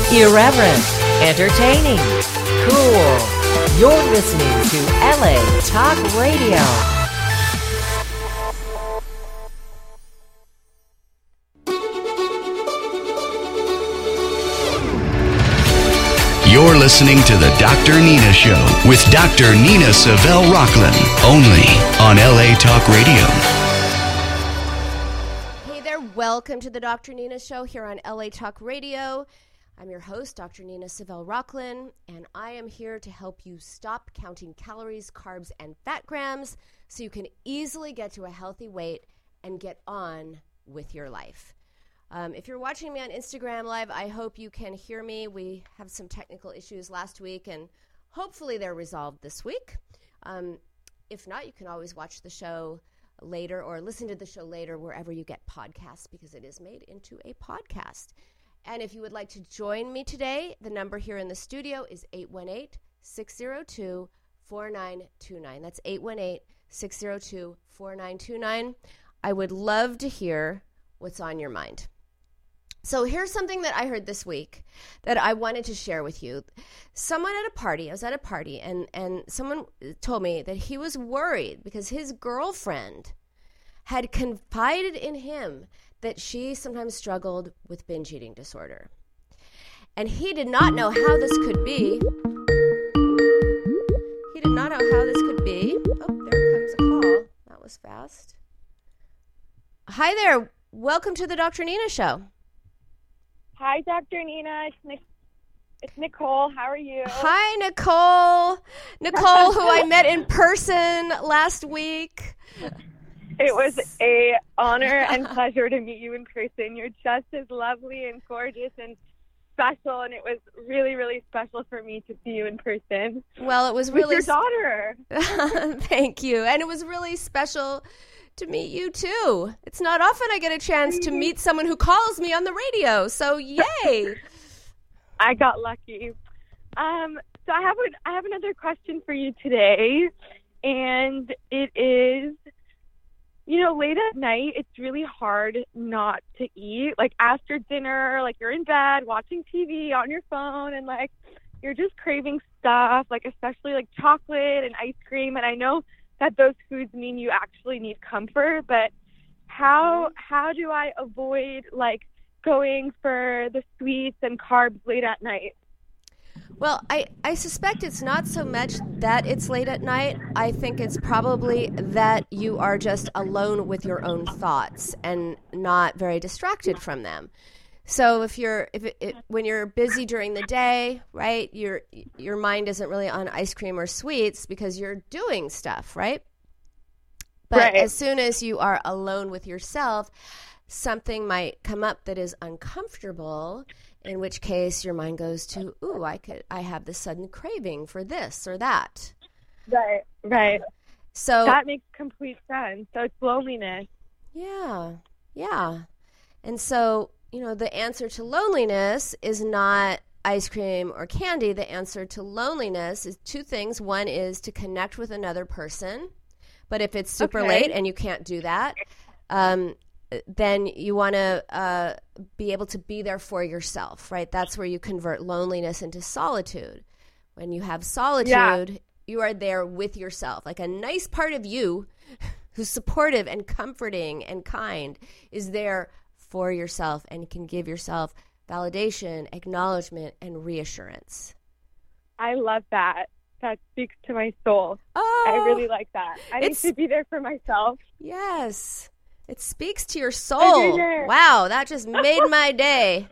Irreverent, entertaining, cool. You're listening to LA Talk Radio. You're listening to The Dr. Nina Show with Dr. Nina Savelle Rocklin, only on LA Talk Radio. Hey there, welcome to The Dr. Nina Show here on LA Talk Radio. I'm your host, Dr. Nina Savelle Rocklin, and I am here to help you stop counting calories, carbs, and fat grams so you can easily get to a healthy weight and get on with your life. If you're watching me on Instagram Live, I hope you can hear me. We have some technical issues last week, and hopefully they're resolved this week. If not, you can always watch the show later or listen to the show later wherever you get podcasts, because it is made into a podcast. And if you would like to join me today, the number here in the studio is 818-602-4929. That's 818-602-4929. I would love to hear what's on your mind. So here's something that I heard this week that I wanted to share with you. Someone at a party, I was at a party, and someone told me that he was worried because his girlfriend had confided in him that she sometimes struggled with binge eating disorder. And he did not know how this could be. He did not know how this could be. Oh, there comes a call. That was fast. Hi there. Welcome to the Dr. Nina Show. Hi, Dr. Nina. It's Nicole. How are you? Hi, Nicole. Nicole, who I met in person last week. It was an honor and pleasure to meet you in person. You're just as lovely and gorgeous and special, and it was really, really special for me to see you in person. Well, it was really... With your daughter. Thank you. And it was really special to meet you, too. It's not often I get a chance to meet someone who calls me on the radio, so yay! I got lucky. So I have another question for you today, and it is... You know, late at night, it's really hard not to eat. Like, after dinner, like, you're in bed watching TV on your phone, and, like, you're just craving stuff, like, especially, like, chocolate and ice cream. And I know that those foods mean you actually need comfort, but how do I avoid, like, going for the sweets and carbs late at night? Well, I suspect it's not so much that it's late at night. I think it's probably that you are just alone with your own thoughts and not very distracted from them. So when you're busy during the day, right, your mind isn't really on ice cream or sweets because you're doing stuff, right? But right. As soon as you are alone with yourself, something might come up that is uncomfortable, in which case your mind goes to, ooh, I have this sudden craving for this or that. Right. So that makes complete sense. So it's loneliness. Yeah. And so, you know, the answer to loneliness is not ice cream or candy. The answer to loneliness is two things. One is to connect with another person. But if it's super late and you can't do that, then you want to be able to be there for yourself, right? That's where you convert loneliness into solitude. When you have solitude, you are there with yourself. Like a nice part of you who's supportive and comforting and kind is there for yourself and can give yourself validation, acknowledgement, and reassurance. I love that. That speaks to my soul. Oh, I really like that. I need to be there for myself. Yes. It speaks to your soul. Wow, that just made my day.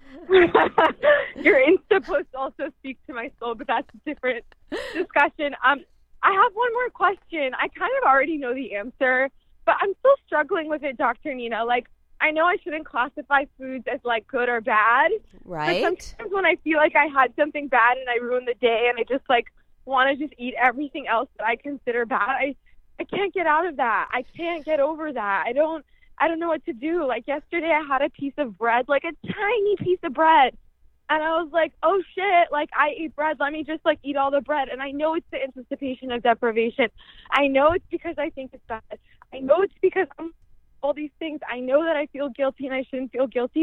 Your Insta posts also speak to my soul, but that's a different discussion. I have one more question. I kind of already know the answer, but I'm still struggling with it, Dr. Nina. Like, I know I shouldn't classify foods as, like, good or bad. Right. But sometimes when I feel like I had something bad and I ruined the day and I just, like, want to just eat everything else that I consider bad, I can't get out of that. I can't get over that. I don't know what to do. Like, yesterday I had a piece of bread, like a tiny piece of bread. And I was like, oh shit, like I ate bread. Let me just like eat all the bread. And I know it's the anticipation of deprivation. I know it's because I think it's bad. I know it's because I'm all these things. I know that I feel guilty and I shouldn't feel guilty.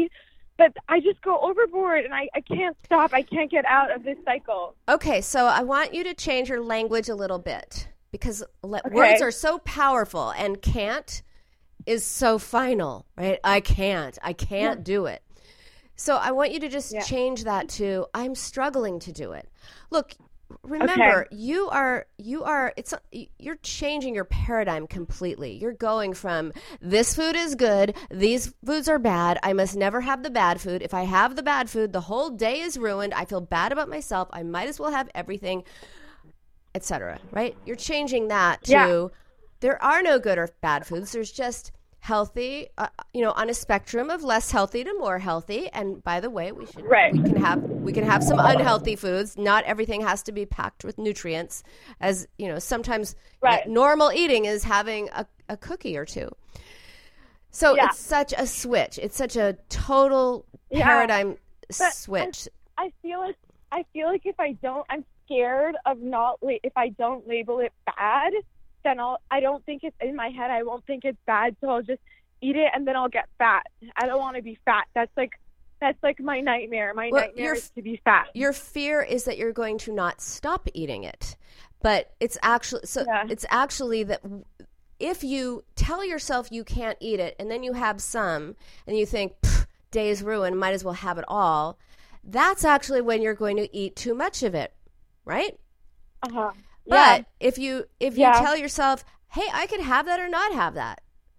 but I just go overboard, and I can't stop. I can't get out of this cycle. Okay, so I want you to change your language a little bit because words are so powerful, and can't is so final, right? I can't do it. So I want you to just change that to I'm struggling to do it. Look, remember, you're changing your paradigm completely. You're going from this food is good, these foods are bad, I must never have the bad food. If I have the bad food, the whole day is ruined. I feel bad about myself. I might as well have everything, etc. Right? You're changing that to there are no good or bad foods. There's just healthy, on a spectrum of less healthy to more healthy. And by the way, we can have some unhealthy foods. Not everything has to be packed with nutrients. As sometimes normal eating is having a cookie or two. So it's such a switch. It's such a total paradigm switch. I feel like if I don't, I'm scared of if I don't label it bad, then I don't think it's in my head. I won't think it's bad, so I'll just eat it and then I'll get fat. I don't want to be fat. That's like my nightmare. My nightmare is to be fat. Your fear is that you're going to not stop eating it, but it's actually it's actually that if you tell yourself you can't eat it and then you have some and you think day is ruined, might as well have it all. That's actually when you're going to eat too much of it, right? But if you tell yourself, "Hey, I could have that or not have that,"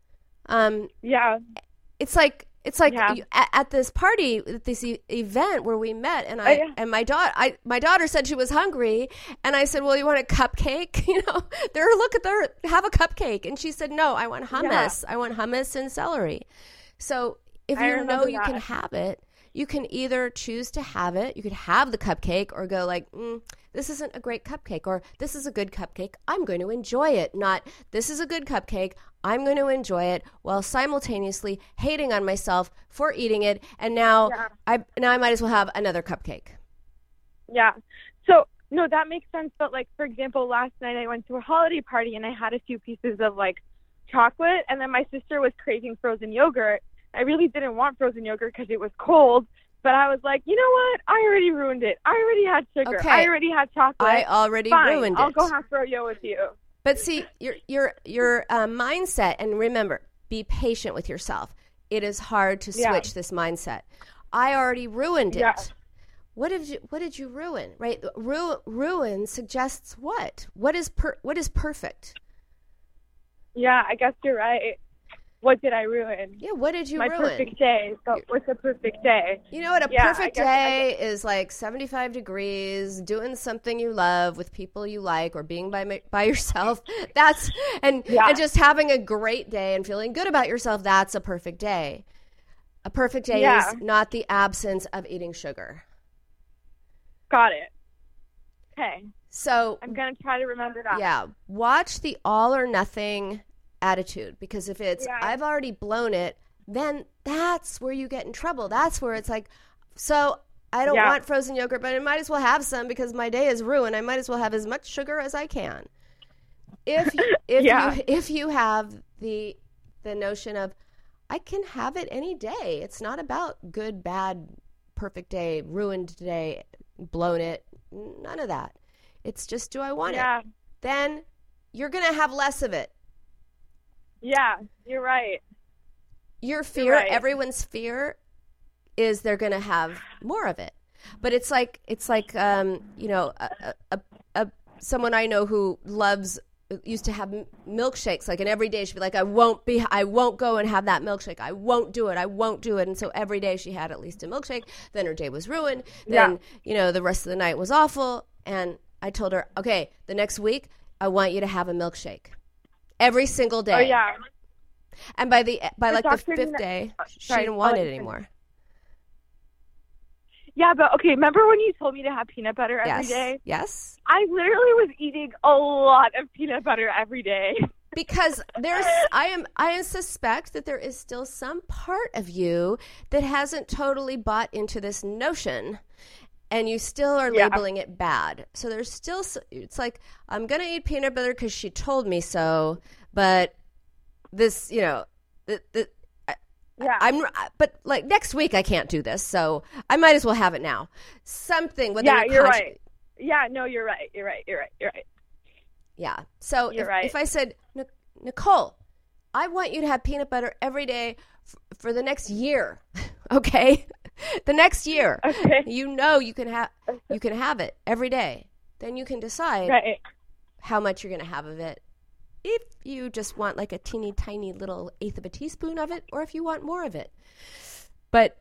it's like at this party, at this event where we met, and and my daughter said she was hungry, and I said, "Well, you want a cupcake?" Have a cupcake, and she said, "No, I want hummus. I want hummus and celery." So if you know you can have it, you can either choose to have it. You could have the cupcake or go like, this isn't a great cupcake, or this is a good cupcake. I'm going to enjoy it. Not this is a good cupcake. I'm going to enjoy it while simultaneously hating on myself for eating it. And now I might as well have another cupcake. Yeah. So no, that makes sense. But like, for example, last night I went to a holiday party and I had a few pieces of like chocolate, and then my sister was craving frozen yogurt. I really didn't want frozen yogurt because it was cold, but I was like, you know what? I already ruined it. I already had sugar. Okay. I already had chocolate. I already ruined it. I'll go have froyo with you. But see, your mindset, and remember, be patient with yourself. It is hard to switch this mindset. I already ruined it. Yeah. What did you ruin? Right? Ruin suggests what? What is perfect? Yeah, I guess you're right. What did I ruin? Yeah, what did you ruin? My perfect day. So what's a perfect day? You know what? A perfect day is like 75 degrees, doing something you love with people you like, or being by yourself. And just having a great day and feeling good about yourself. That's a perfect day. A perfect day is not the absence of eating sugar. Got it. Okay. So I'm going to try to remember that. Yeah. Watch the all or nothing attitude, because if it's I've already blown it, then that's where you get in trouble. That's where it's like, so I don't want frozen yogurt, but I might as well have some because my day is ruined. I might as well have as much sugar as I can. If you have the notion of I can have it any day. It's not about good, bad, perfect day, ruined day, blown it. None of that. It's just, do I want it? Then you're going to have less of it. Yeah, you're right. Your fear, everyone's fear, is they're going to have more of it. But it's like someone I know who used to have milkshakes, like, and every day she'd be like, I won't go and have that milkshake. I won't do it. And so every day she had at least a milkshake. Then her day was ruined. Then, the rest of the night was awful. And I told her, okay, the next week, I want you to have a milkshake. Every single day. Oh, yeah. And by the fifth day, she didn't want it anymore. Yeah, but okay, remember when you told me to have peanut butter every day? Yes. I literally was eating a lot of peanut butter every day. Because I suspect that there is still some part of you that hasn't totally bought into this notion. And you still are labeling it bad. So there's still, it's like, I'm going to eat peanut butter because she told me so. But this, Yeah. But like next week I can't do this, so I might as well have it now. Something. Whether Yeah, you're right. Yeah, no, you're right. You're right. Yeah. So if I said, Nicole, I want you to have peanut butter every day for the next year, okay? The next year, Okay. you can have it every day. Then you can decide how much you're going to have of it. If you just want like a teeny tiny little eighth of a teaspoon of it, or if you want more of it. But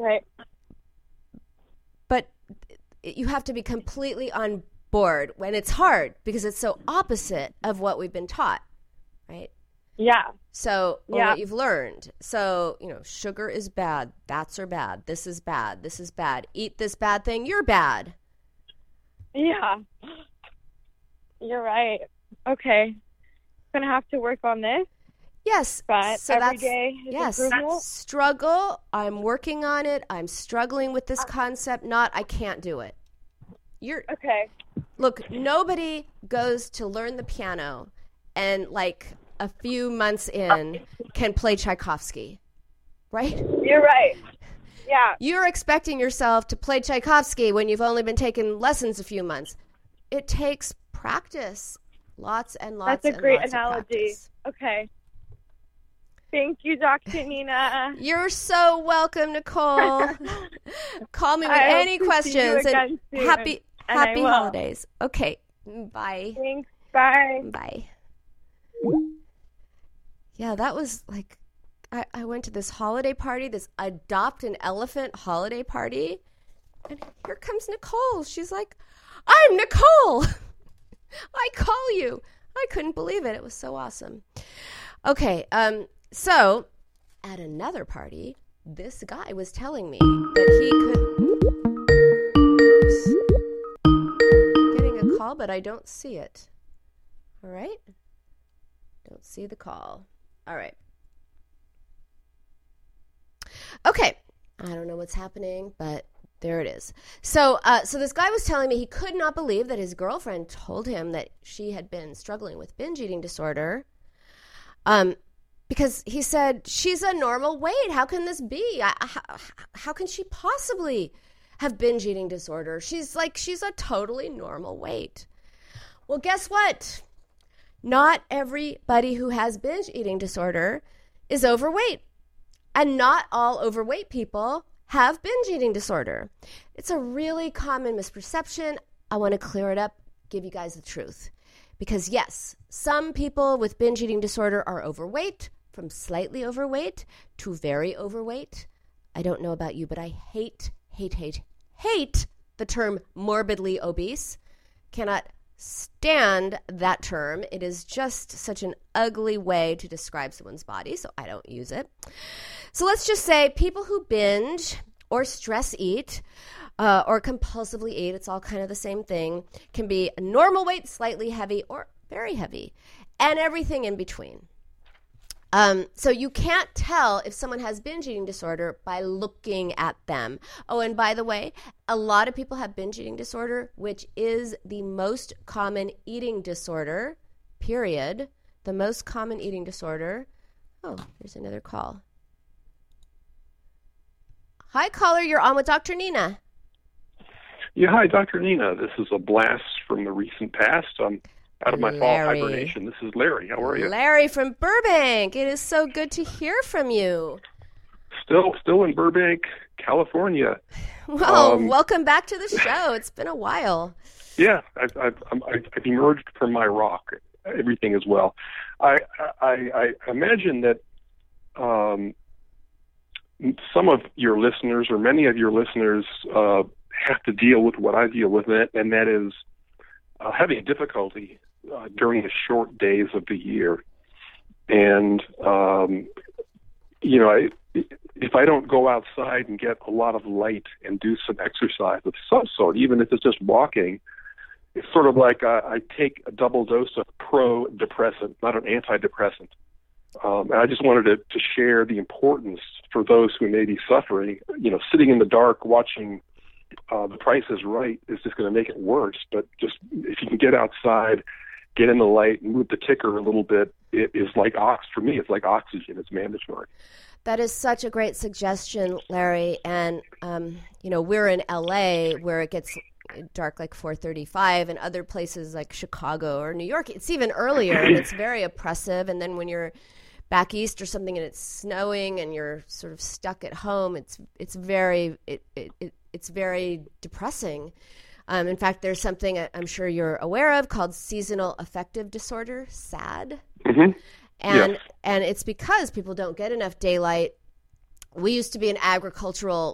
you have to be completely on board when it's hard, because it's so opposite of what we've been taught, right? Yeah. So, or what you've learned. So, sugar is bad. Fats are bad. This is bad. This is bad. Eat this bad thing. You're bad. Yeah. You're right. Okay. Going to have to work on this. Yes. But so every day is improvement. Struggle. I'm working on it. I'm struggling with this concept. Not, I can't do it. Okay. Look, nobody goes to learn the piano and like a few months in can play Tchaikovsky, right? You're right. Yeah. You're expecting yourself to play Tchaikovsky when you've only been taking lessons a few months. It takes practice. Lots and lots. That's a great analogy. Okay. Thank you, Dr. Nina. You're so welcome, Nicole. Call me with any questions, and happy holidays. Okay. Bye. Thanks. Bye. Bye. Yeah, that was like, I went to this holiday party, this Adopt an Elephant holiday party, and here comes Nicole. She's like, I'm Nicole. I call you. I couldn't believe it. It was so awesome. Okay, so at another party, this guy was telling me that he could... Getting a call, but I don't see it. All right? Don't see the call. All right. Okay. I don't know what's happening, but there it is. So this guy was telling me he could not believe that his girlfriend told him that she had been struggling with binge eating disorder. Because he said, she's a normal weight. How can this be? How can she possibly have binge eating disorder? She's a totally normal weight. Well, guess what? Not everybody who has binge eating disorder is overweight. And not all overweight people have binge eating disorder. It's a really common misperception. I want to clear it up, give you guys the truth. Because yes, some people with binge eating disorder are overweight, from slightly overweight to very overweight. I don't know about you, but I hate the term morbidly obese. Cannot stand that term. It is just such an ugly way to describe someone's body, so I don't use it. So let's just say people who binge or stress eat or compulsively eat, it's all kind of the same thing, can be a normal weight, slightly heavy, or very heavy, and everything in between. So you can't tell if someone has binge eating disorder by looking at them. Oh, and by the way, a lot of people have binge eating disorder, which is the most common eating disorder, period. The most common eating disorder. Oh, here's another call. Hi, caller. You're on with Dr. Nina. Yeah, hi, Dr. Nina. This is a blast from the recent past. I'm out of my fall hibernation. This is Larry. How are you? Larry from Burbank. It is so good to hear from you. Still in Burbank, California. Well, welcome back to the show. It's been a while. Yeah, I've emerged from my rock. Everything is well. I imagine that some of your listeners, or many of your listeners, have to deal with what I deal with, and that is having difficulty during the short days of the year. And, if I don't go outside and get a lot of light and do some exercise of some sort, even if it's just walking, it's sort of like I take a double dose of pro-depressant, not an antidepressant. And I just wanted to share the importance for those who may be suffering. Sitting in the dark watching The Price is Right is just going to make it worse. But just if you can get outside get in the light, move the ticker a little bit. It is like for me, it's like oxygen. It's mandatory. That is such a great suggestion, Larry. And, we're in LA where it gets dark like 4:35, and other places like Chicago or New York, it's even earlier, and it's very oppressive. And then when you're back east or something and it's snowing and you're sort of stuck at home, it's very depressing. In fact, there's something I'm sure you're aware of called seasonal affective disorder, SAD. Mm-hmm. And it's because people don't get enough daylight. We used to be in agricultural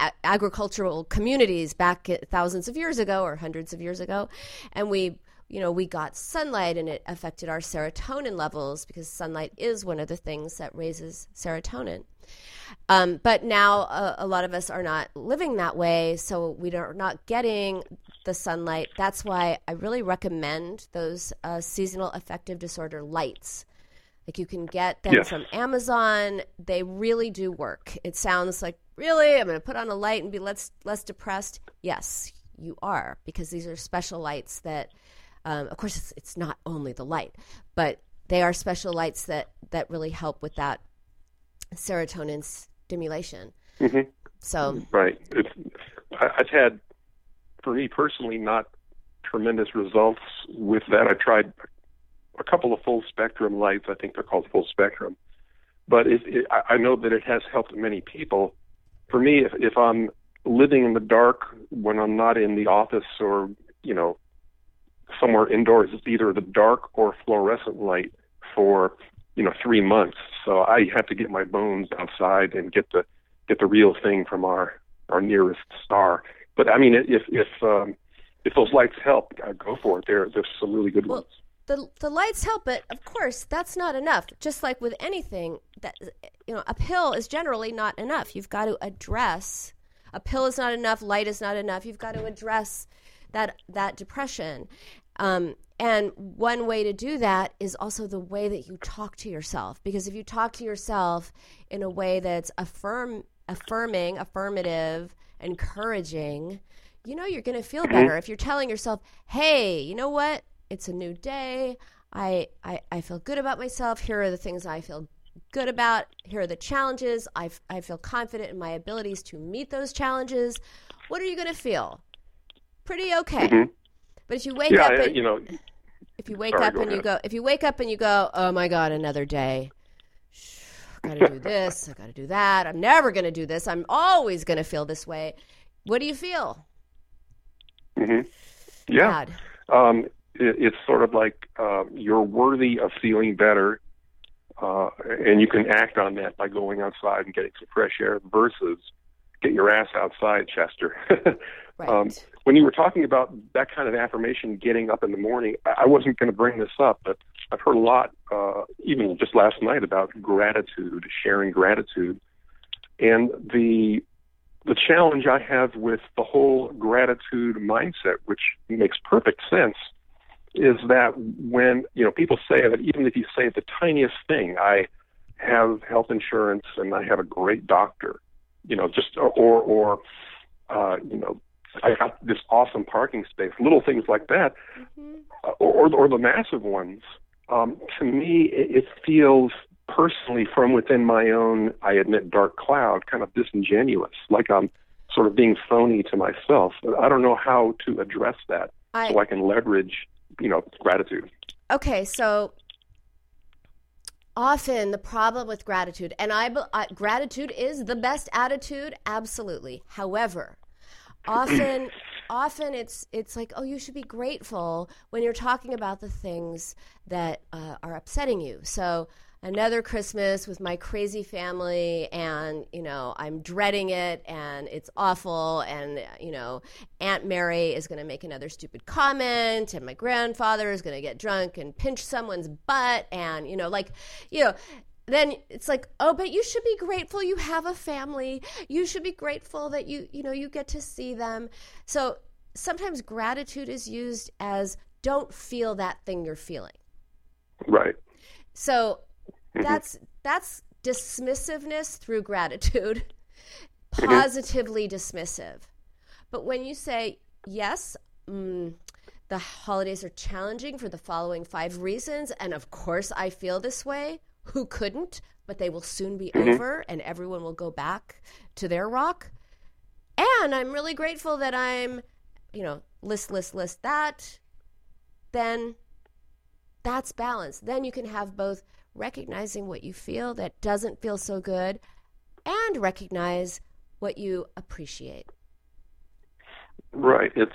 communities back thousands of years ago or hundreds of years ago, and we got sunlight, and it affected our serotonin levels because sunlight is one of the things that raises serotonin. But now a lot of us are not living that way, so we are not getting the sunlight. That's why I really recommend those seasonal affective disorder lights. Like, you can get them from Amazon. They really do work. It sounds like, really, I'm going to put on a light and be less depressed. Yes, you are, because these are special lights that, of course, it's not only the light, but they are special lights that really help with that serotonin stimulation. Mm-hmm. So right. I've had, for me personally, not tremendous results with that. I tried a couple of full spectrum lights. I think they're called full spectrum. But I know that it has helped many people. For me, if I'm living in the dark when I'm not in the office or, somewhere indoors, it's either the dark or fluorescent light for, 3 months. So I have to get my bones outside and get the real thing from our nearest star. But I mean, if those lights help, go for it. There's some really good ones. The lights help, but of course that's not enough. Just like with anything, that a pill is generally not enough. You've got to address. A pill is not enough. Light is not enough. You've got to address that depression. And one way to do that is also the way that you talk to yourself. Because if you talk to yourself in a way that's affirming, affirmative, encouraging, you're going to feel better. If you're telling yourself, hey, you know what? It's a new day. I feel good about myself. Here are the things I feel good about. Here are the challenges. I feel confident in my abilities to meet those challenges. What are you going to feel? Pretty okay. Mm-hmm. But if you wake up, if you wake up and you go, oh my God, another day. I got to do this. I got to do that. I'm never going to do this. I'm always going to feel this way. What do you feel? Mm-hmm. Yeah. It's sort of like you're worthy of feeling better, and you can act on that by going outside and getting some fresh air versus get your ass outside, Chester. Right. When you were talking about that kind of affirmation, getting up in the morning, I wasn't going to bring this up, but I've heard a lot, even just last night, about gratitude, sharing gratitude. And the challenge I have with the whole gratitude mindset, which makes perfect sense, is that when people say that, even if you say the tiniest thing, I have health insurance and I have a great doctor, I got this awesome parking space, little things like that, or the massive ones. To me, it feels personally from within my own, I admit, dark cloud, kind of disingenuous, like I'm sort of being phony to myself. I don't know how to address that so I can leverage gratitude. Okay, so often the problem with gratitude, and gratitude is the best attitude, absolutely. However, often it's like, oh, you should be grateful when you're talking about the things that are upsetting you. So another Christmas with my crazy family, and I'm dreading it, and it's awful, and Aunt Mary is going to make another stupid comment, and my grandfather is going to get drunk and pinch someone's butt, and then it's like, oh, but you should be grateful you have a family. You should be grateful that you get to see them. So sometimes gratitude is used as, don't feel that thing you're feeling. Right. So that's dismissiveness through gratitude, positively dismissive. But when you say, yes, the holidays are challenging for the following 5 reasons. And of course, I feel this way. Who couldn't? But they will soon be over and everyone will go back to their rock. And I'm really grateful that I'm, list that. Then that's balance. Then you can have both recognizing what you feel that doesn't feel so good and recognize what you appreciate. Right. It's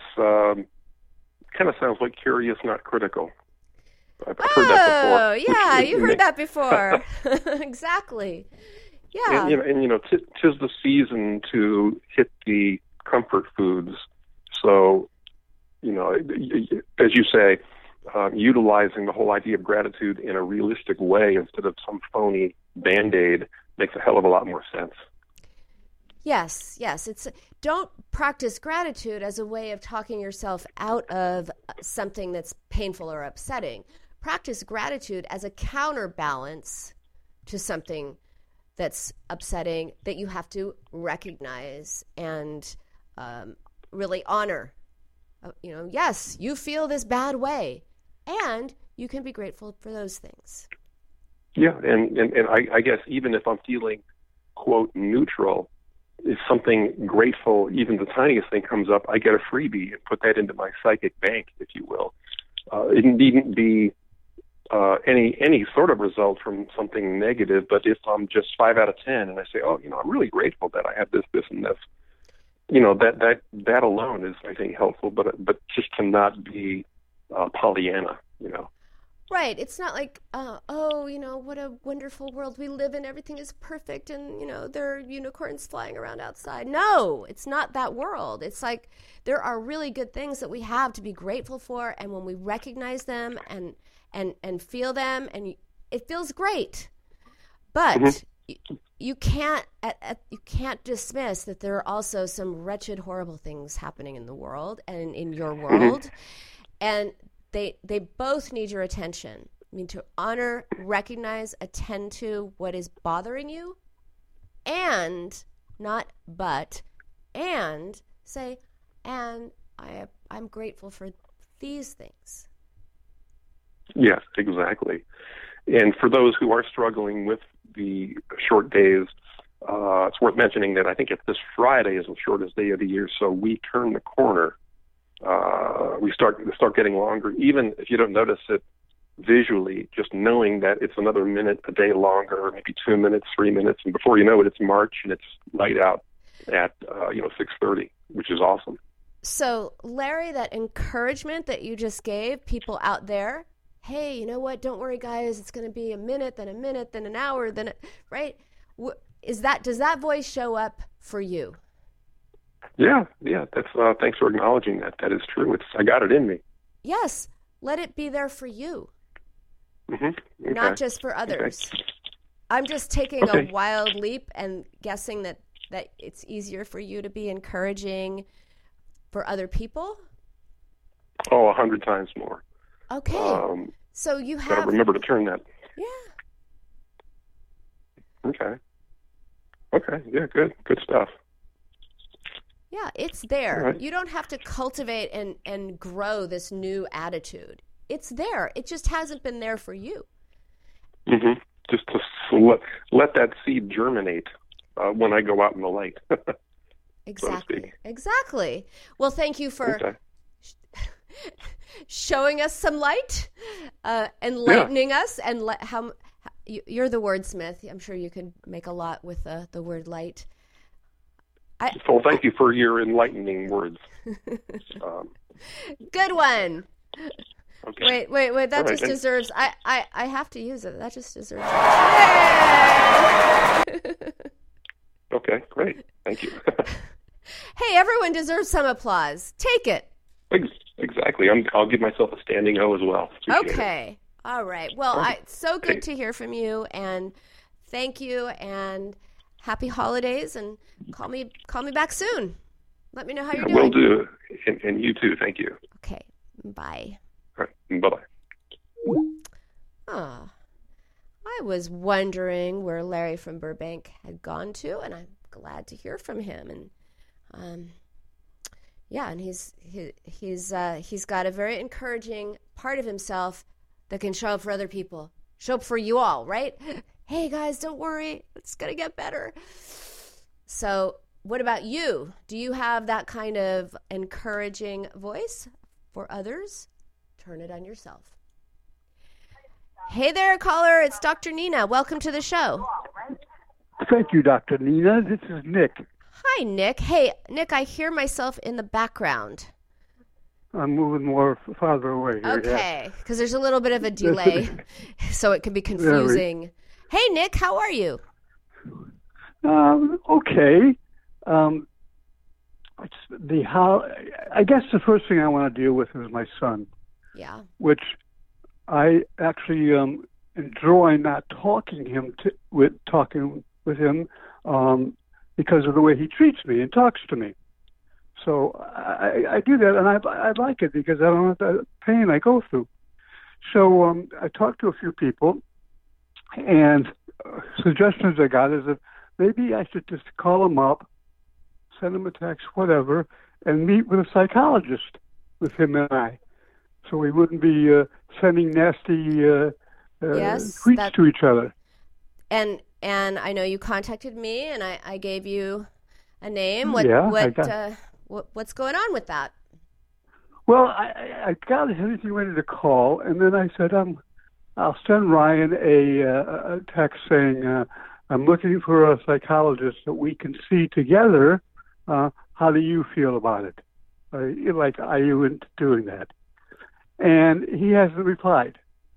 kind of sounds like curious, not critical. I've heard that before. Oh, yeah, you heard that before. Exactly. Yeah. And 'tis the season to hit the comfort foods. So, as you say, utilizing the whole idea of gratitude in a realistic way instead of some phony Band-Aid makes a hell of a lot more sense. Yes. Don't practice gratitude as a way of talking yourself out of something that's painful or upsetting. Practice gratitude as a counterbalance to something that's upsetting that you have to recognize and really honor. Yes, you feel this bad way, and you can be grateful for those things. Yeah, and I guess even if I'm feeling, quote, neutral, if something grateful, even the tiniest thing comes up, I get a freebie and put that into my psychic bank, if you will. It needn't be any sort of result from something negative, but if I'm just 5 out of 10 and I say, I'm really grateful that I have this, and this, that alone is, I think, helpful, but just cannot be Pollyanna, Right. It's not like, what a wonderful world we live in. Everything is perfect and, there are unicorns flying around outside. No, it's not that world. It's like there are really good things that we have to be grateful for. And when we recognize them and feel them, and it feels great. But you can't dismiss that there are also some wretched, horrible things happening in the world and in your world. And they both need your attention. I mean, to honor, recognize, attend to what is bothering you, and say, and I'm grateful for these things. Yes, exactly. And for those who are struggling with the short days, it's worth mentioning that I think this Friday is the shortest day of the year, so we turn the corner. We start getting longer, even if you don't notice it visually, just knowing that it's another minute a day longer, maybe 2 minutes, 3 minutes, and before you know it, it's March and it's light out at 6:30, which is awesome. So, Larry, that encouragement that you just gave people out there, hey, you know what? Don't worry, guys. It's going to be a minute, then an hour, right? Does that voice show up for you? Yeah. That's thanks for acknowledging that. That is true. I got it in me. Yes, let it be there for you, okay. Not just for others. Okay. I'm just taking a wild leap and guessing that it's easier for you to be encouraging for other people. 100 times more. Okay. So you have. Gotta remember to turn that. Yeah. Okay. Yeah. Good stuff. Yeah, it's there. Right. You don't have to cultivate and grow this new attitude. It's there. It just hasn't been there for you. Just to let that seed germinate when I go out in the light. Exactly. Exactly. Well, thank you for showing us some light, enlightening us, and you're the wordsmith. I'm sure you could make a lot with the word light. So thank you for your enlightening words. Good one. Okay. Wait. That just deserves. I have to use it. That just deserves. Okay, great. Thank you. Hey, everyone deserves some applause. Take it. Exactly. I'll give myself a standing O as well. Okay. All right. Well, it's so good to hear from you, and thank you, and happy holidays, and call me back soon. Let me know how you're doing. Will do. And you too. Thank you. Okay. Bye. All right. Bye-bye. Oh, I was wondering where Larry from Burbank had gone to, and I'm glad to hear from him. And, Yeah, and he's got a very encouraging part of himself that can show up for other people, show up for you all, right? Hey guys, don't worry, it's gonna get better. So, what about you? Do you have that kind of encouraging voice for others? Turn it on yourself. Hey there, caller. It's Dr. Nina. Welcome to the show. Thank you, Dr. Nina. This is Nick. Hi, Nick. Hey, Nick, I hear myself in the background. I'm moving more farther away here. Okay, because there's a little bit of a delay, so it can be confusing. Hey, Nick, how are you? Okay. I guess the first thing I want to deal with is my son. Yeah. Which I actually enjoy not talking with him because of the way he treats me and talks to me. So I do that, and I like it because I don't have the pain I go through. So I talked to a few people, and suggestions I got is that maybe I should just call him up, send him a text, whatever, and meet with a psychologist with him and I, so we wouldn't be sending nasty tweets to each other. And I know you contacted me, and I gave you a name. What's going on with that? Well, I got everything ready to call, and then I said, I'll send Ryan a text saying, I'm looking for a psychologist that we can see together. How do you feel about it? Are you into doing that? And he hasn't replied.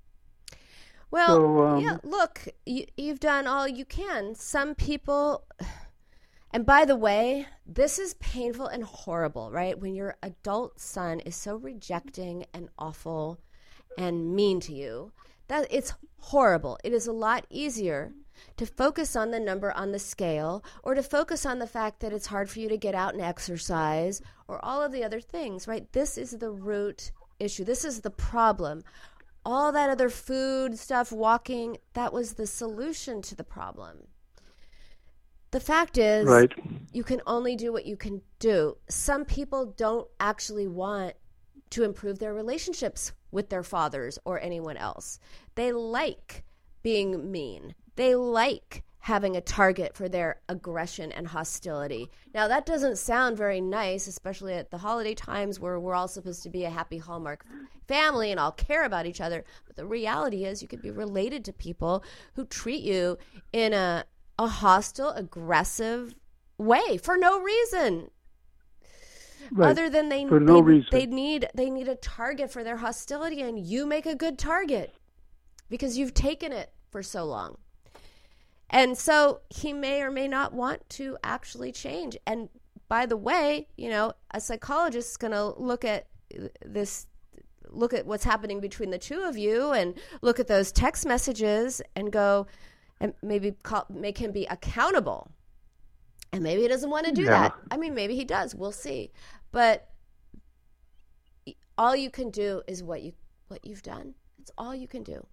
Well, yeah, look, you've done all you can. Some people... And by the way, this is painful and horrible, right? When your adult son is so rejecting and awful and mean to you, that it's horrible. It is a lot easier to focus on the number on the scale, or to focus on the fact that it's hard for you to get out and exercise, or all of the other things, right? This is the root issue. This is the problem. All that other food stuff, walking, that was the solution to the problem. The fact is, right, you can only do what you can do. Some people don't actually want to improve their relationships with their fathers or anyone else. They like being mean. They like having a target for their aggression and hostility. Now, that doesn't sound very nice, especially at the holiday times where we're all supposed to be a happy Hallmark family and all care about each other. But the reality is you could be related to people who treat you in a hostile, aggressive way for no reason. Right. Other than they need a target for their hostility, and you make a good target because you've taken it for so long. And so he may or may not want to actually change. And by the way, a psychologist is going to look at what's happening between the two of you and look at those text messages and go, and maybe make him be accountable. And maybe he doesn't want to do that. I mean, maybe he does. We'll see. But all you can do is what you've done. That's all you can do.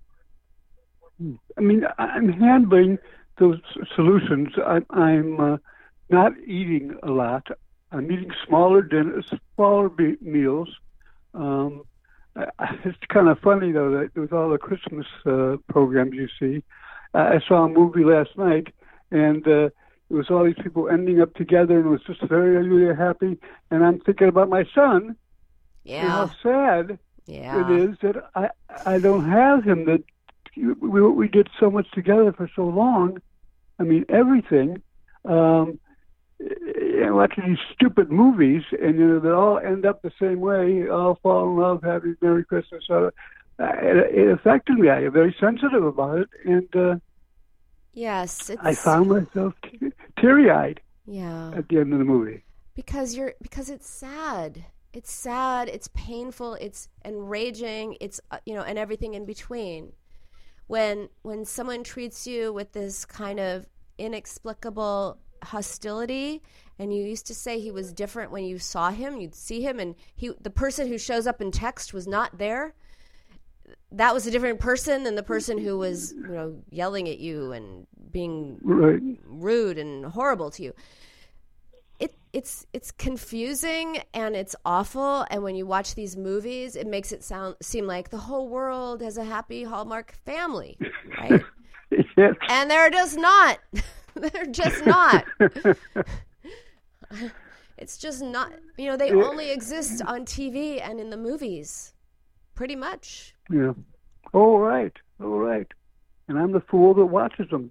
I mean, I'm handling those solutions. I'm not eating a lot. I'm eating smaller dinners, smaller meals. It's kind of funny, though, that with all the Christmas programs you see, I saw a movie last night, and it was all these people ending up together, and it was just very, really happy. And I'm thinking about my son, and how sad it is that I don't have him. That we did so much together for so long. I mean, everything. Watching these stupid movies, and they all end up the same way. All fall in love, happy Merry Christmas. It affected me. I am very sensitive about it, and yes, I found myself teary-eyed. At the end of the movie, because it's sad. It's sad. It's painful. It's enraging. It's and everything in between. When someone treats you with this kind of inexplicable hostility, and you used to say he was different when you saw him, you'd see him, and the person who shows up in text was not there. That was a different person than the person who was yelling at you and being rude and horrible to you. it's confusing and it's awful. And when you watch these movies, it makes it seem like the whole world has a happy Hallmark family, right? Yes. And they're just not. They're just not. It's just not. They only exist on TV and in the movies, pretty much. Yeah. All right. And I'm the fool that watches them.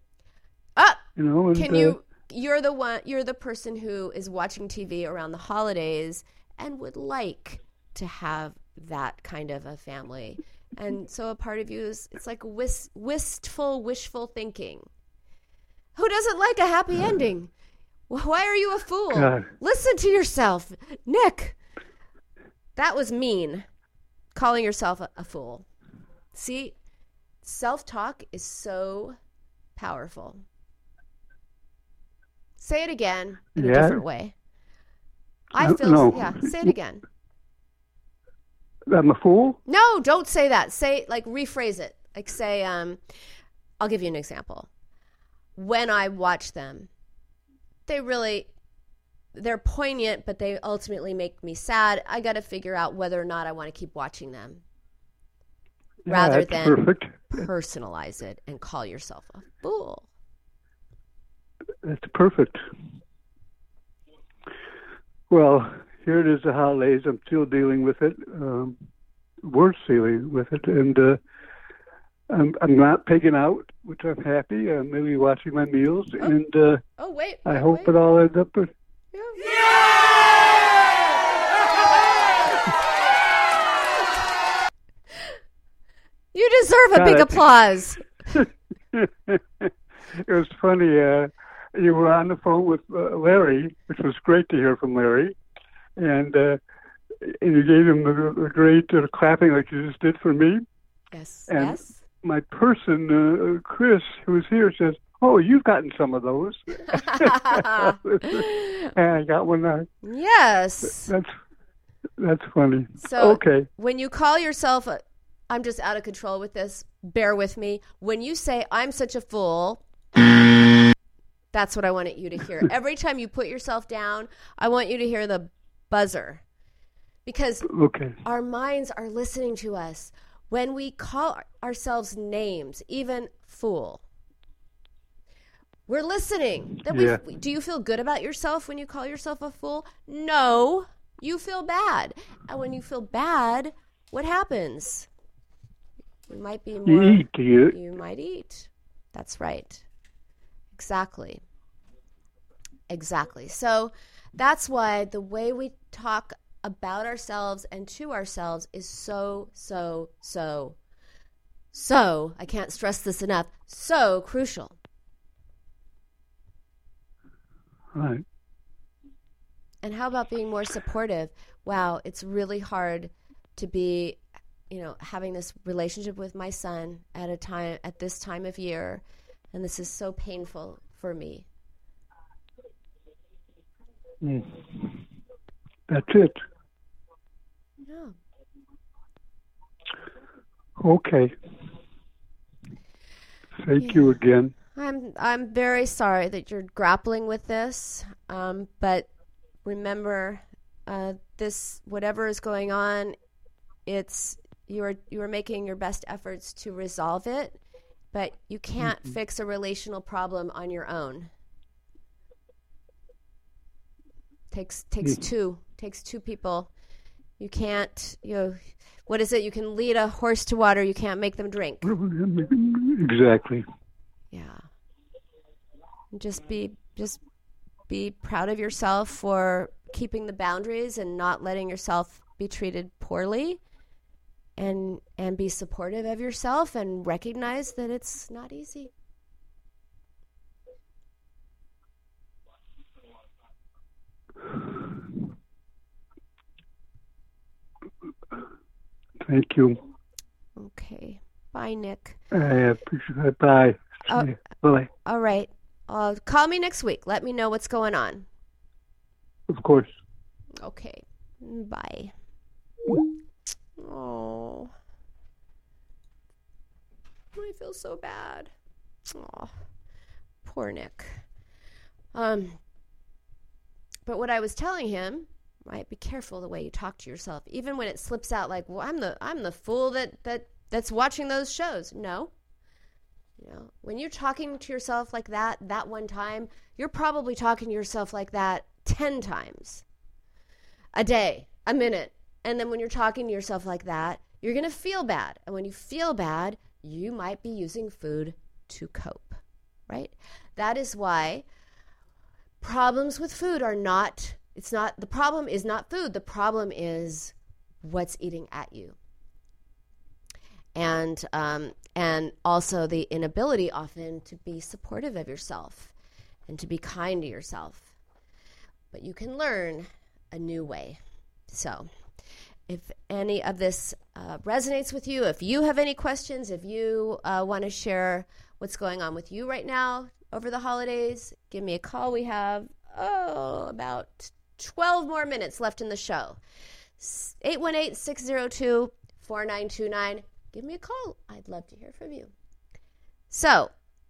You're the person who is watching TV around the holidays and would like to have that kind of a family. And so a part of you it's like wishful thinking. Who doesn't like a happy ending? Why are you a fool? God. Listen to yourself. Nick, that was mean. Calling yourself a fool. See, self-talk is so powerful. Say it again in a different way. Say it again. I'm a fool? No, don't say that. Rephrase it. Like say, I'll give you an example. When I watch them, they're poignant, but they ultimately make me sad. I got to figure out whether or not I want to keep watching them. Rather than personalize it and call yourself a fool. That's perfect. Well, here it is, the holidays. I'm still dealing with it. We're dealing with it. And I'm not pigging out, which I'm happy. I'm maybe watching my meals. Oh. And I hope it all ends up with... You deserve a big applause. It was funny. You were on the phone with Larry, which was great to hear from Larry, and you gave him the great clapping like you just did for me. Yes. And yes. My person, Chris, who was here, says, "Oh, you've gotten some of those." And I got one. Yes. That's funny. So okay. When you call yourself I'm just out of control with this. Bear with me. When you say, I'm such a fool, that's what I wanted you to hear. Every time you put yourself down, I want you to hear the buzzer. Because our minds are listening to us. When we call ourselves names, even fool, we're listening. Do you feel good about yourself when you call yourself a fool? No, you feel bad. And when you feel bad, what happens? You might be more. You might eat. That's right. Exactly. So that's why the way we talk about ourselves and to ourselves is so, I can't stress this enough, so crucial. Right. And how about being more supportive? Wow, it's really hard to be, having this relationship with my son at this time of year, and this is so painful for me. That's it. Yeah. Okay. Thank you again. I'm very sorry that you're grappling with this, but remember, this whatever is going on, you are making your best efforts to resolve it, but you can't fix a relational problem on your own. Takes two people. You can't, what is it? You can lead a horse to water. You can't make them drink. Exactly. Yeah. Just be proud of yourself for keeping the boundaries and not letting yourself be treated poorly, and be supportive of yourself and recognize that it's not easy. Thank you. Okay. Bye, Nick. I appreciate it. Bye. Bye. All right. Call me next week. Let me know what's going on. Of course. Okay. Bye. Oh. I feel so bad. Oh. Poor Nick. But what I was telling him, right, be careful the way you talk to yourself, even when it slips out like, well, I'm the fool that's watching those shows. No. You know, when you're talking to yourself like that one time, you're probably talking to yourself like that 10 times a day, a minute. And then when you're talking to yourself like that, you're going to feel bad. And when you feel bad, you might be using food to cope, right? That is why problems with food are not, the problem is not food. The problem is what's eating at you. And also the inability often to be supportive of yourself and to be kind to yourself. But you can learn a new way. So if any of this resonates with you, if you have any questions, if you want to share what's going on with you right now over the holidays, give me a call. We have, about 12 more minutes left in the show. 818-602-4929. Give me a call. I'd love to hear from you. So,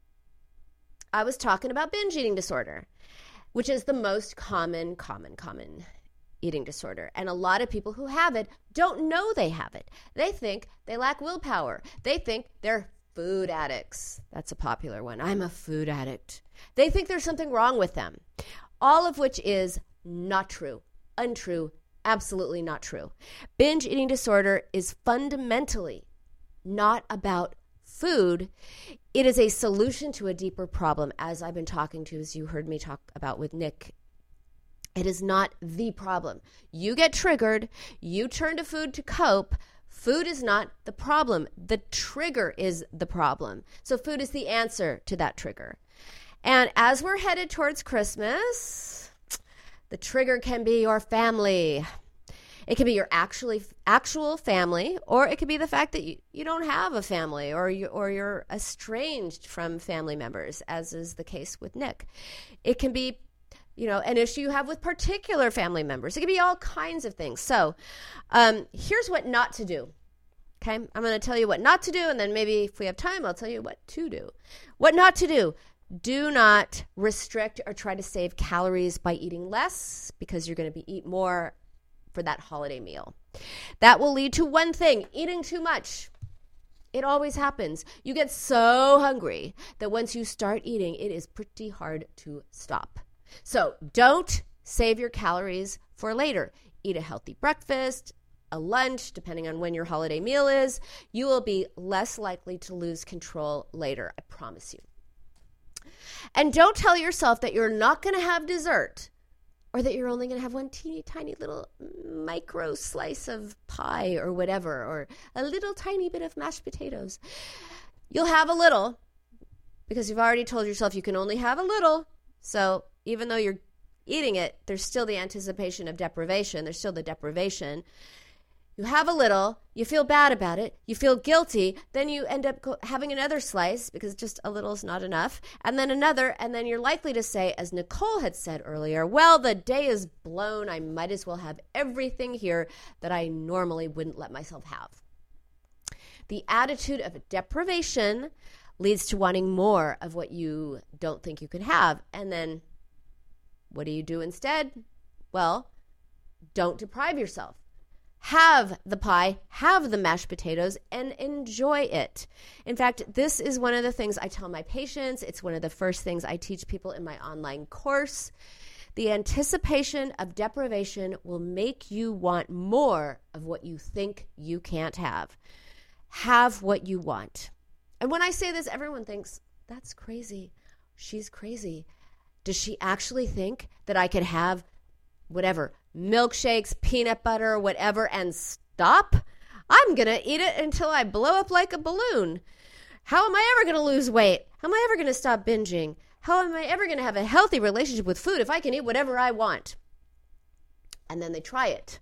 I was talking about binge eating disorder, which is the most common eating disorder. And a lot of people who have it don't know they have it. They think they lack willpower. They think they're food addicts. That's a popular one. I'm a food addict. They think there's something wrong with them. All of which is not true, untrue, absolutely not true. Binge eating disorder is fundamentally not about food. It is a solution to a deeper problem, as I've been talking to, as you heard me talk about with Nick. It is not the problem. You get triggered, you turn to food to cope. Food is not the problem. The trigger is the problem. So food is the answer to that trigger. And as we're headed towards Christmas, the trigger can be your family. It can be your actual family, or it could be the fact that you don't have a family, or you're estranged from family members, as is the case with Nick. It can be, an issue you have with particular family members. It can be all kinds of things. So here's what not to do. Okay, I'm going to tell you what not to do, and then maybe if we have time, I'll tell you what to do. What not to do. Do not restrict or try to save calories by eating less, because you're going to eat more for that holiday meal. That will lead to one thing: eating too much. It always happens. You get so hungry that once you start eating, it is pretty hard to stop. So don't save your calories for later. Eat a healthy breakfast, a lunch, depending on when your holiday meal is. You will be less likely to lose control later, I promise you. And don't tell yourself that you're not going to have dessert, or that you're only going to have one teeny tiny little micro slice of pie or whatever, or a little tiny bit of mashed potatoes. You'll have a little, because you've already told yourself you can only have a little. So even though you're eating it, there's still the anticipation of deprivation. There's still the deprivation. You have a little, you feel bad about it, you feel guilty, then you end up having another slice because just a little is not enough, and then another, and then you're likely to say, as Nicole had said earlier, well, the day is blown, I might as well have everything here that I normally wouldn't let myself have. The attitude of deprivation leads to wanting more of what you don't think you could have, and then what do you do instead? Well, don't deprive yourself. Have the pie, have the mashed potatoes, and enjoy it. In fact, this is one of the things I tell my patients. It's one of the first things I teach people in my online course. The anticipation of deprivation will make you want more of what you think you can't have. Have what you want. And when I say this, everyone thinks, that's crazy. She's crazy. Does she actually think that I could have whatever, milkshakes, peanut butter, whatever, and stop? I'm going to eat it until I blow up like a balloon. How am I ever going to lose weight? How am I ever going to stop binging? How am I ever going to have a healthy relationship with food if I can eat whatever I want? And then they try it.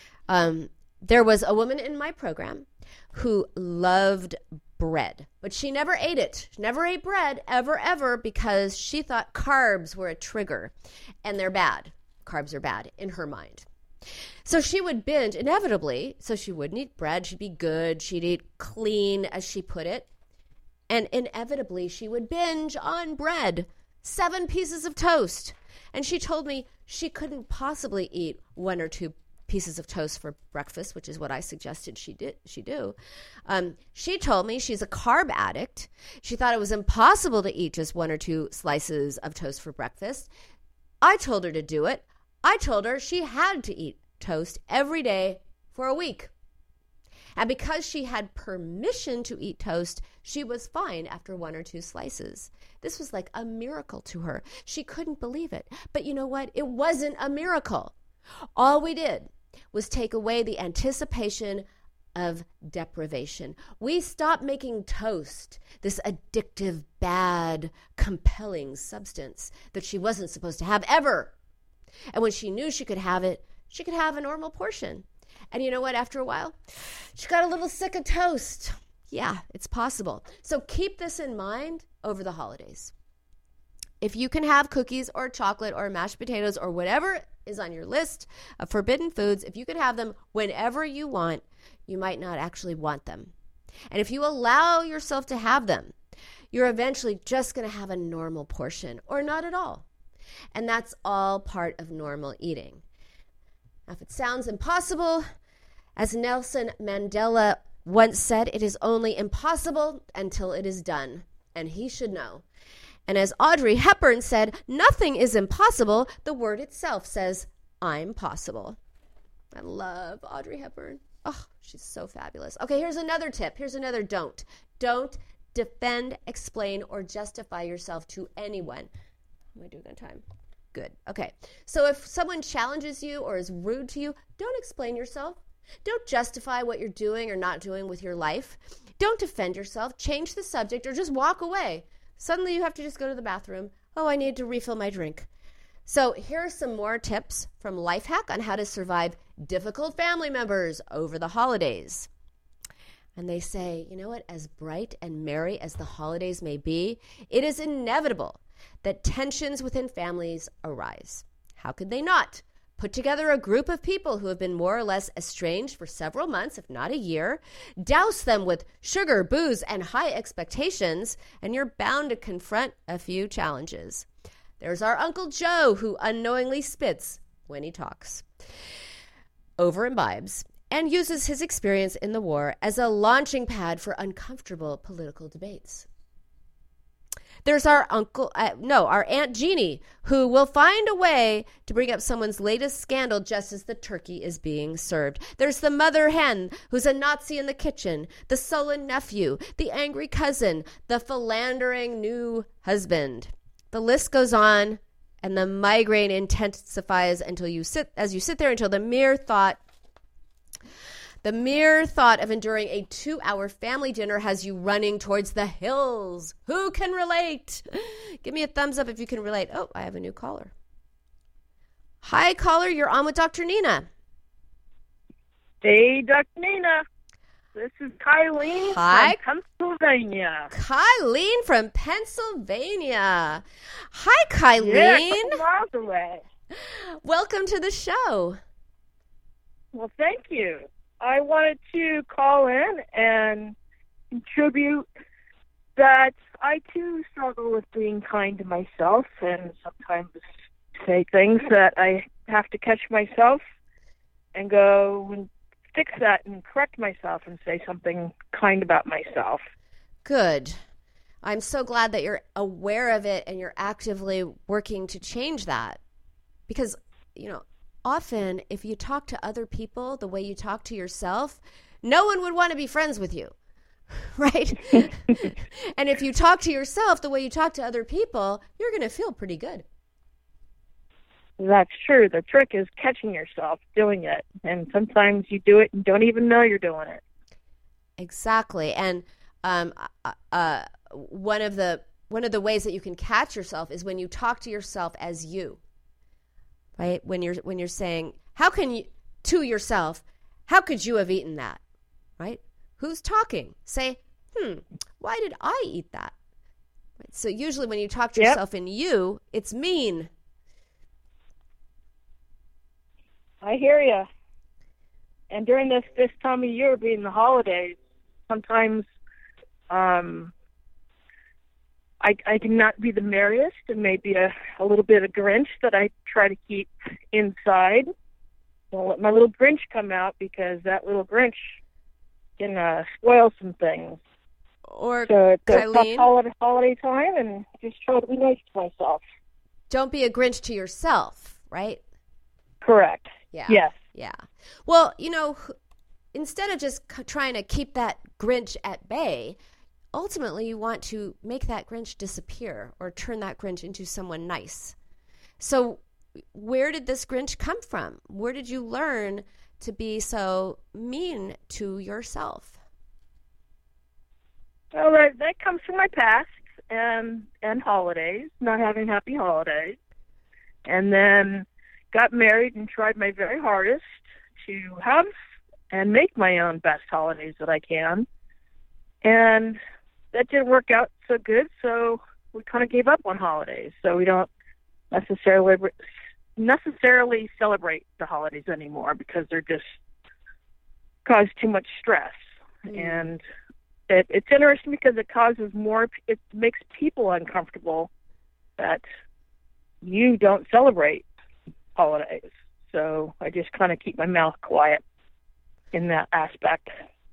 There was a woman in my program who loved bread, but she never ate it. She never ate bread, ever, because she thought carbs were a trigger, and they're bad. Carbs are bad in her mind. So she would binge inevitably. So she wouldn't eat bread. She'd be good. She'd eat clean, as she put it. And inevitably she would binge on bread, 7 pieces of toast. And she told me she couldn't possibly eat 1 or 2 pieces of toast for breakfast, which is what I suggested she do. She told me she's a carb addict. She thought it was impossible to eat just 1 or 2 slices of toast for breakfast. I told her to do it. I told her she had to eat toast every day for a week. And because she had permission to eat toast, she was fine after 1 or 2 slices. This was like a miracle to her. She couldn't believe it. But you know what? It wasn't a miracle. All we did was take away the anticipation of deprivation. We stopped making toast this addictive, bad, compelling substance that she wasn't supposed to have ever. And when she knew she could have it, she could have a normal portion. And you know what? After a while, she got a little sick of toast. Yeah, it's possible. So keep this in mind over the holidays. If you can have cookies or chocolate or mashed potatoes or whatever is on your list of forbidden foods, if you can have them whenever you want, you might not actually want them. And if you allow yourself to have them, you're eventually just going to have a normal portion or not at all. And that's all part of normal eating. Now, if it sounds impossible, as Nelson Mandela once said, it is only impossible until it is done. And he should know. And as Audrey Hepburn said, nothing is impossible. The word itself says, I'm possible. I love Audrey Hepburn. Oh, she's so fabulous. Okay, here's another tip. Here's another don't. Don't defend, explain, or justify yourself to anyone. Am I doing on time? Good. Okay. So if someone challenges you or is rude to you, don't explain yourself. Don't justify what you're doing or not doing with your life. Don't defend yourself. Change the subject or just walk away. Suddenly you have to just go to the bathroom. Oh, I need to refill my drink. So here are some more tips from Lifehack on how to survive difficult family members over the holidays. And they say, you know what, as bright and merry as the holidays may be, it is inevitable that tensions within families arise. How could they not? Put together a group of people who have been more or less estranged for several months, if not a year, douse them with sugar, booze, and high expectations, and you're bound to confront a few challenges. There's our Uncle Joe, who unknowingly spits when he talks, over imbibes, and uses his experience in the war as a launching pad for uncomfortable political debates. There's our Aunt Jeannie, who will find a way to bring up someone's latest scandal just as the turkey is being served. There's the mother hen, who's a Nazi in the kitchen, the sullen nephew, the angry cousin, the philandering new husband. The list goes on, and the migraine intensifies as you sit there until the mere thought of enduring a 2-hour family dinner has you running towards the hills. Who can relate? Give me a thumbs up if you can relate. Oh, I have a new caller. Hi, caller. You're on with Dr. Nina. Hey, Dr. Nina. This is Kylene from Pennsylvania. Kylene from Pennsylvania. Hi, Kylene. Yeah, a couple miles away. Welcome to the show. Well, thank you. I wanted to call in and contribute that I, too, struggle with being kind to myself and sometimes say things that I have to catch myself and go and fix that and correct myself and say something kind about myself. Good. I'm so glad that you're aware of it and you're actively working to change that. Because, often, if you talk to other people the way you talk to yourself, no one would want to be friends with you, right? And if you talk to yourself the way you talk to other people, you're going to feel pretty good. That's true. The trick is catching yourself doing it. And sometimes you do it and don't even know you're doing it. Exactly. And one of the ways that you can catch yourself is when you talk to yourself as you. Right? When you're saying, how can you, to yourself, how could you have eaten that? Right? Who's talking? Say, why did I eat that? Right? So usually when you talk to yourself in you, it's mean. I hear you. And during this time of year, being the holidays, sometimes I I can not be the merriest and maybe a little bit of Grinch that I try to keep inside. Don't let my little Grinch come out, because that little Grinch can spoil some things. Or, so it's Kylene, a holiday time, and just try to be nice to myself. don't be a Grinch to yourself, right? Correct. Yeah. Yes. Yeah. Well, instead of just trying to keep that Grinch at bay, ultimately you want to make that Grinch disappear or turn that Grinch into someone nice. So where did this Grinch come from? Where did you learn to be so mean to yourself? Well, that comes from my past and holidays, not having happy holidays. And then got married and tried my very hardest to have and make my own best holidays that I can. And that didn't work out so good, so we kind of gave up on holidays. So we don't necessarily celebrate the holidays anymore, because they're just cause too much stress. And it's interesting because it makes people uncomfortable that you don't celebrate holidays. So I just kind of keep my mouth quiet in that aspect.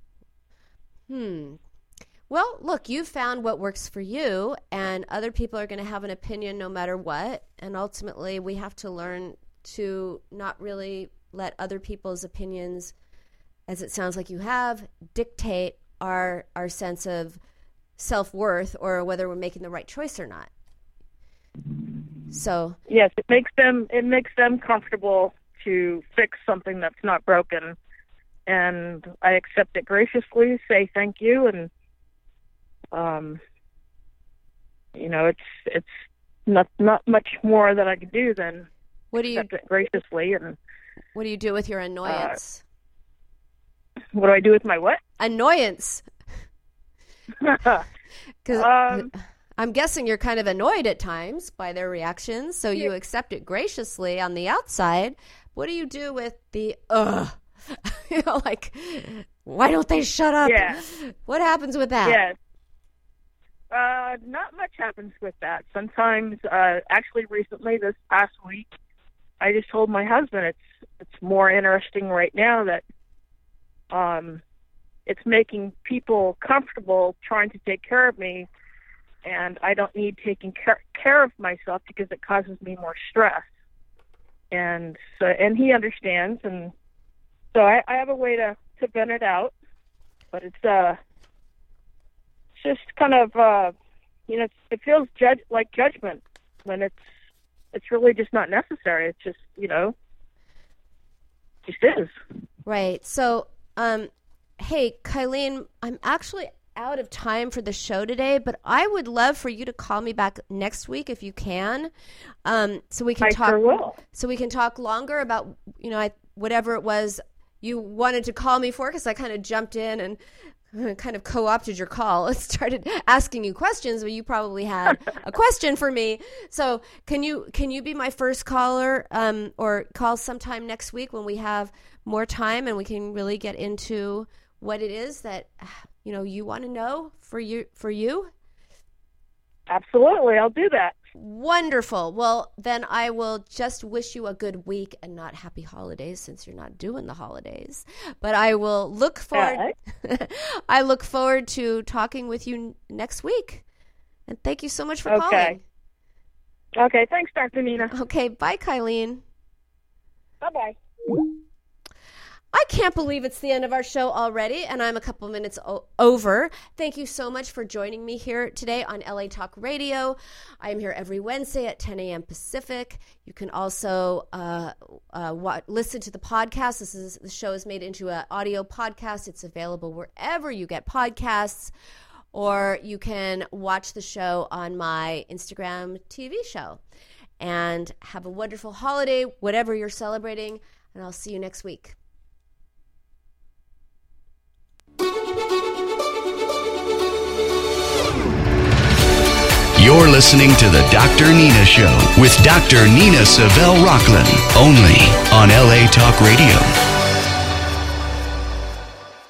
Well, look, you found what works for you, and other people are going to have an opinion no matter what. And ultimately, we have to learn to not really let other people's opinions, as it sounds like you have, dictate our sense of self-worth or whether we're making the right choice or not. So yes, it makes them comfortable to fix something that's not broken, and I accept it graciously, say thank you, and it's not much more that I can do than accept it graciously. And what do you do with your annoyance? What do I do with my what? Annoyance. Because I'm guessing you're kind of annoyed at times by their reactions, so you accept it graciously on the outside. What do you do with the like, why don't they shut up? Yeah. What happens with that? Yes. Not much happens with that. Sometimes, actually recently, this past week, I just told my husband it's more interesting right now that it's making people comfortable trying to take care of me, and I don't need taking care of myself because it causes me more stress. And he understands, and so I have a way to vent it out, but it's just kind of it feels like judgment when it's really just not necessary. It's just just is. Right. So hey, Kylene, I'm actually out of time for the show today, but I would love for you to call me back next week if you can, so we can talk. Sure will. So we can talk longer about whatever it was you wanted to call me for, because I kind of jumped in and kind of co-opted your call and started asking you questions, but you probably had a question for me. So can you be my first caller, or call sometime next week when we have more time and we can really get into what it is that you want to know for you? Absolutely, I'll do that. Wonderful. Well, then I will just wish you a good week and not happy holidays, since you're not doing the holidays. But I will look forward. I look forward to talking with you next week. And thank you so much for calling. Okay. Thanks, Dr. Nina. Okay. Bye, Kylene. Bye-bye. I can't believe it's the end of our show already, and I'm a couple minutes over. Thank you so much for joining me here today on LA Talk Radio. I'm here every Wednesday at 10 a.m. Pacific. You can also listen to the podcast. The show is made into an audio podcast. It's available wherever you get podcasts, or you can watch the show on my Instagram TV show. And have a wonderful holiday, whatever you're celebrating, and I'll see you next week. You're listening to the Dr. Nina Show with Dr. Nina Savelle Rocklin, only on LA Talk Radio.